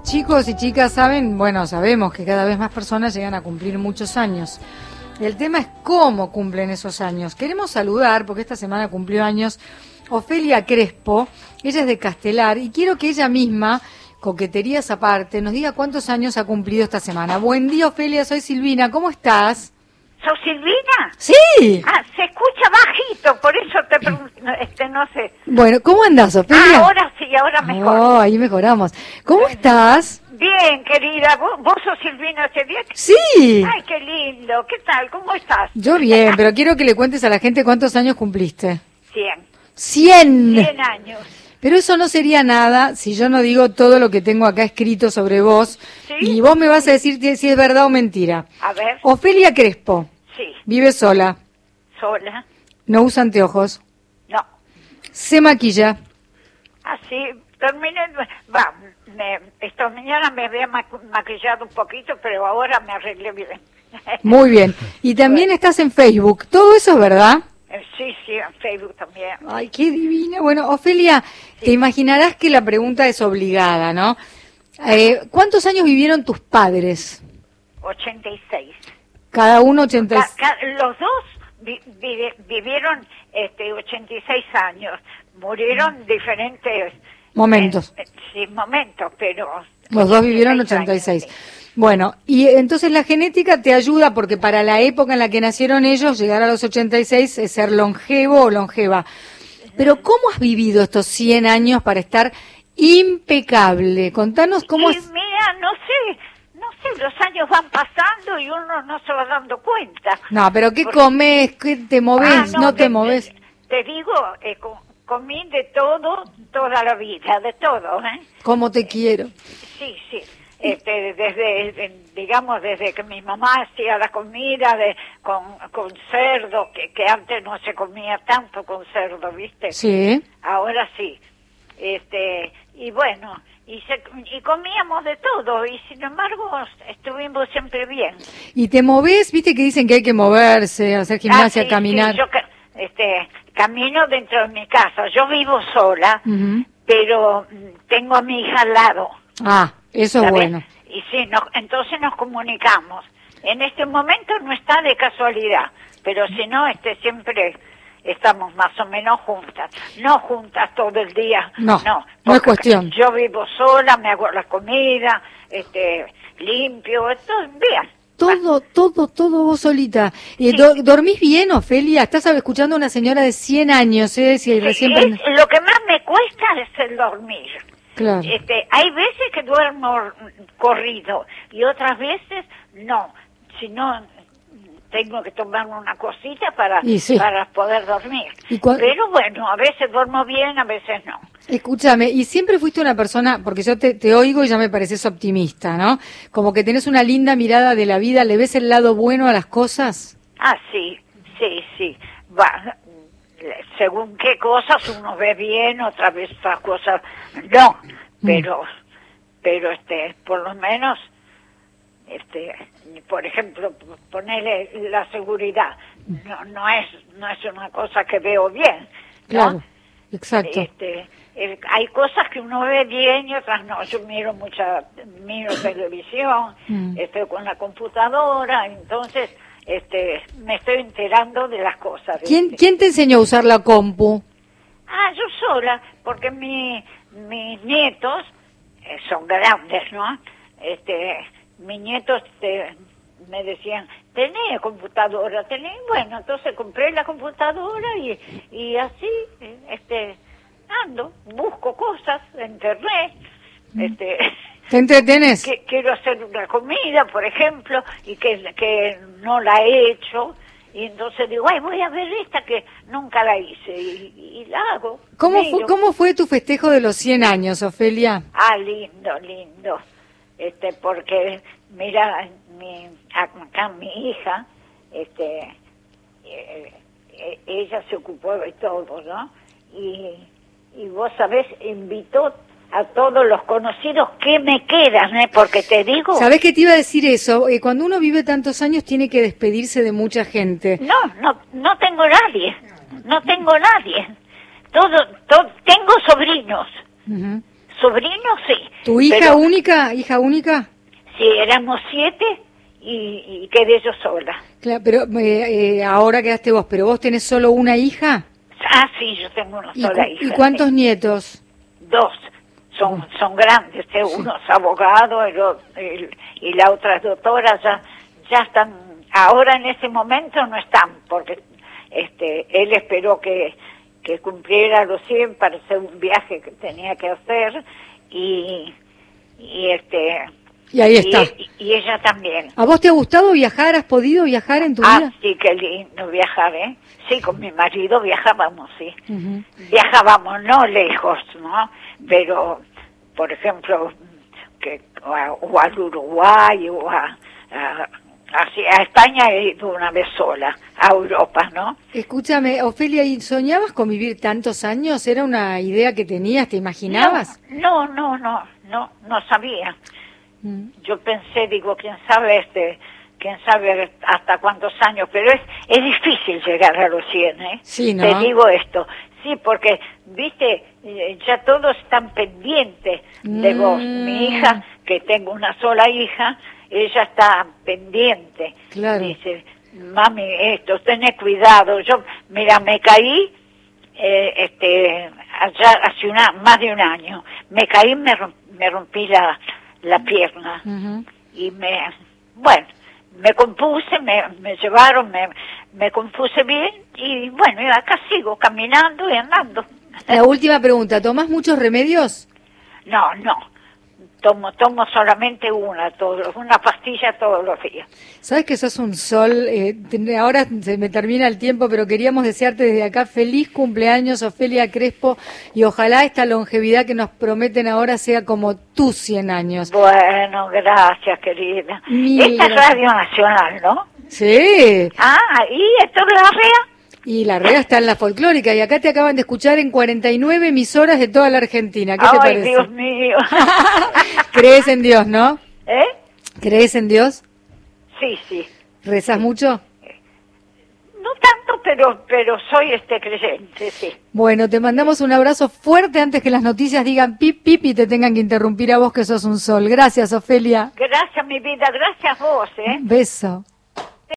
Chicos y chicas saben, bueno, sabemos que cada vez más personas llegan a cumplir muchos años. El tema es cómo cumplen esos años. Queremos saludar, porque esta semana cumplió años, Ofelia Crespo. Ella es de Castelar y quiero que ella misma, coqueterías aparte, nos diga cuántos años ha cumplido esta semana. Buen día, Ofelia, soy Silvina, ¿cómo estás? ¿Sos Silvina? Sí. Ah, se escucha bajito, por eso te pregunto, no sé. Bueno, ¿cómo andás, Ofelia? Ahora sí, ahora mejor. Oh, ahí mejoramos. ¿Cómo estás? Bien, querida, ¿vos sos Silvina hace día? Sí. Ay, qué lindo, ¿qué tal? ¿Cómo estás? Yo bien, pero quiero que le cuentes a la gente cuántos años cumpliste. 100. 100 años. Pero eso no sería nada si yo no digo todo lo que tengo acá escrito sobre vos. ¿Sí? Y vos me vas a decir si es verdad o mentira. A ver. Ofelia Crespo. Sí. Vive sola. ¿Sola? No usa anteojos. No. Se maquilla. Así, terminé, esta mañana me había maquillado un poquito, pero ahora me arreglé bien. Muy bien. Y también estás en Facebook. ¿Todo eso es verdad? Sí, en Facebook también. Ay, qué divina. Bueno, Ofelia, te imaginarás que la pregunta es obligada, ¿no? ¿Cuántos años vivieron tus padres? 86. Cada uno 86. Los dos vivieron 86 años. Murieron diferentes Momentos. Sí, momentos, pero... Los dos vivieron 86. Años, sí. Bueno, y entonces la genética te ayuda porque para la época en la que nacieron ellos, llegar a los 86 es ser longevo o longeva. Pero ¿cómo has vivido estos 100 años para estar impecable? Contanos cómo es... Mira, no sé, los años van pasando y uno no se va dando cuenta. No, pero ¿qué comes? ¿Qué te moves? ¿No te moves? Te digo, comí de todo, toda la vida, de todo, ¿eh? ¿Cómo te quiero? Sí. Desde que mi mamá hacía la comida con cerdo, que antes no se comía tanto con cerdo, ¿viste? Sí. Ahora sí. Y bueno, y comíamos de todo, y sin embargo estuvimos siempre bien. ¿Y te moves? ¿Viste que dicen que hay que moverse, hacer gimnasia, sí, caminar? Sí, yo camino dentro de mi casa. Yo vivo sola, pero tengo a mi hija al lado. Ah, eso es bueno. Y sí, entonces nos comunicamos. En este momento no está de casualidad, pero si no, siempre estamos más o menos juntas. No juntas todo el día. No es cuestión. Yo vivo sola, me hago la comida, limpio, esto bien. Todo vos solita. ¿Dormís bien, Ofelia? Estás escuchando a una señora de 100 años, si recién... Lo que más me cuesta es el dormir. Claro. Hay veces que duermo corrido y otras veces no. Si no, tengo que tomarme una cosita para poder dormir. Pero bueno, a veces duermo bien, a veces no. Escúchame, y siempre fuiste una persona, porque yo te oigo y ya me pareces optimista, ¿no? Como que tenés una linda mirada de la vida, ¿le ves el lado bueno a las cosas? Ah, sí. Va, según qué cosas uno ve bien, otras veces otras cosas no. Pero por lo menos, por ejemplo, ponerle la seguridad, no es una cosa que veo bien, ¿no? Claro, exacto. Hay cosas que uno ve bien y otras no. Yo miro televisión, estoy con la computadora, entonces me estoy enterando de las cosas. ¿Quién te enseñó a usar la compu? Yo sola, porque mis nietos son grandes, ¿no? Mis nietos me decían, ¿tenés computadora? Bueno, entonces compré la computadora y así, ando, busco cosas en internet, ¿Te entretenés? Quiero hacer una comida, por ejemplo, y que no la he hecho, y entonces digo, voy a ver esta que nunca la hice, y la hago. ¿Cómo fue tu festejo de los 100 años, Ofelia? Lindo, porque, mira, acá mi hija, ella se ocupó de todo, ¿no? Y vos sabés, invitó a todos los conocidos que me quedan, porque te digo... ¿Sabés que te iba a decir eso? Cuando uno vive tantos años tiene que despedirse de mucha gente. No tengo nadie. Tengo sobrinos. Sobrinos, sí. ¿Tu hija única? ¿Hija única? Sí, éramos 7 y quedé yo sola. Claro, pero ahora quedaste vos, ¿pero vos tenés solo una hija? Ah, sí, yo tengo una sola hija. ¿Y cuántos nietos? 2. Son grandes, uno es abogado y la otra es doctora, ya están, ahora en ese momento no están, porque él esperó que cumpliera los 100 para hacer un viaje que tenía que hacer y ahí está. Y ella también. ¿A vos te ha gustado viajar? ¿Has podido viajar en tu vida? Ah, sí, qué lindo viajar, ¿eh? Sí, con mi marido viajábamos, sí. Viajábamos, no lejos, ¿no? Pero, por ejemplo, o al Uruguay o a España he ido una vez sola, a Europa, ¿no? Escúchame, Ofelia, ¿y soñabas con vivir tantos años? ¿Era una idea que tenías, te imaginabas? No sabía. Yo pensé, digo, quién sabe hasta cuántos años, pero es difícil llegar a los 100, ¿eh? Sí, ¿no? Te digo esto, sí, porque, viste, ya todos están pendientes de vos. Mi hija, que tengo una sola hija, ella está pendiente. Claro. Dice, mami, tenés cuidado. Yo, mira, me caí, allá hace más de un año. Me caí, me rompí la pierna. Y me compuse, me llevaron, me compuse bien y bueno, y acá sigo caminando y andando. La última pregunta, ¿tomás muchos remedios? No, tomo solamente una pastilla todos los días. Sabes que sos un sol, ahora se me termina el tiempo, pero queríamos desearte desde acá feliz cumpleaños, Ofelia Crespo, y ojalá esta longevidad que nos prometen ahora sea como tus 100 años. Bueno, gracias, querida. Esta es Radio Nacional, ¿no? Sí. Ah, ¿y esto es la REA? Y la REA está en la folclórica, y acá te acaban de escuchar en 49 emisoras de toda la Argentina. ¿Qué te parece? ¡Ay, Dios mío! ¿Crees en Dios, no? ¿Eh? ¿Crees en Dios? Sí. ¿Rezas mucho? No tanto, pero soy creyente, sí. Bueno, te mandamos un abrazo fuerte antes que las noticias digan pip, pip y te tengan que interrumpir a vos que sos un sol. Gracias, Ofelia. Gracias, mi vida, gracias vos, Un beso.